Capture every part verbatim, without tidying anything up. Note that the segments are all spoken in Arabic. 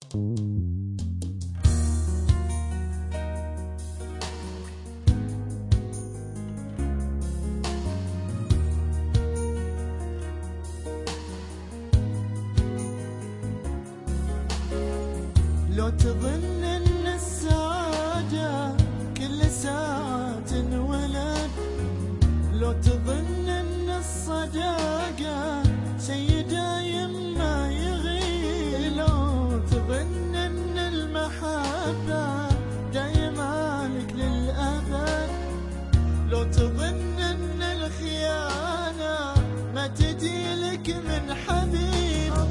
لو تظن ان السعادة كل ساعة تنولد، لو تظن ان الصداقة شي دايم ما يغيب، لو تظن ان المحبة دايما لك للأبد، لو تظن ان الخيانة ما تدي لك من حبيب.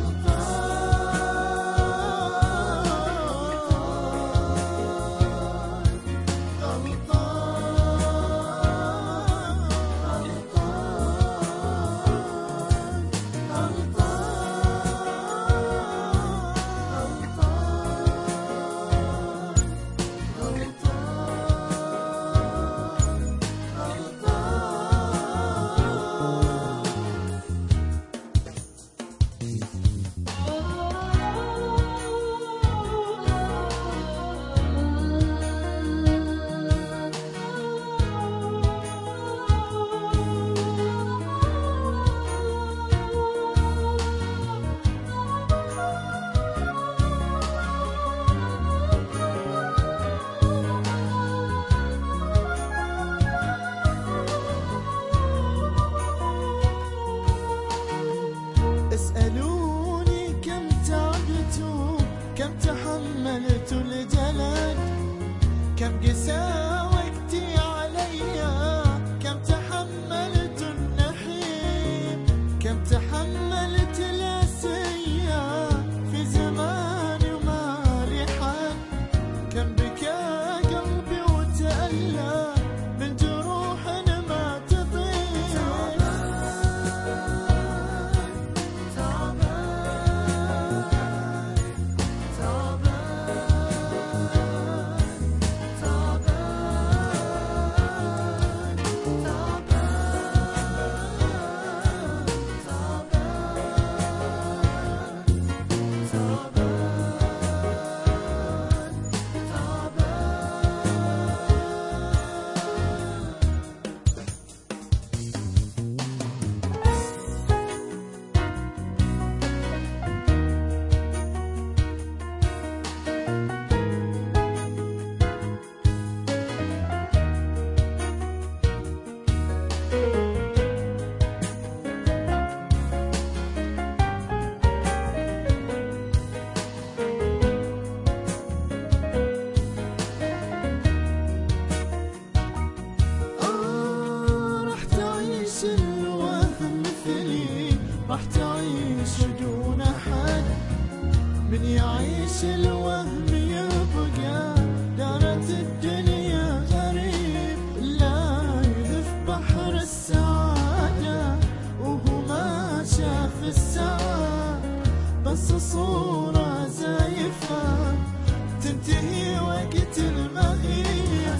اسألوني كم تعبتوا، كم تحملتوا الجلد، كم قسى وقتي عليا، كم تحملت النحيب، كم تحملت الأسية في زماني وما لي حد، كم بكى قلبي وتألى من جروح ما تطيب. راح تعيش دون أحد، من يعيش الوهم يبقى دارت الدنيا غريب، لا يذف بحر السعادة وهو ما شاف السعادة، بس صورة زايفة تنتهي وقت المغيب.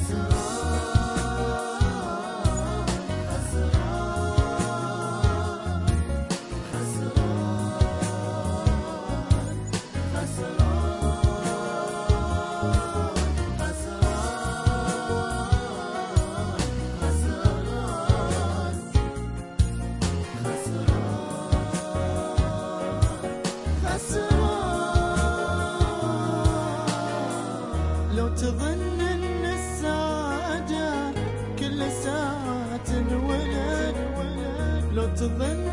لو تظن ان السعادة كل ساعة تنولد، لو تظن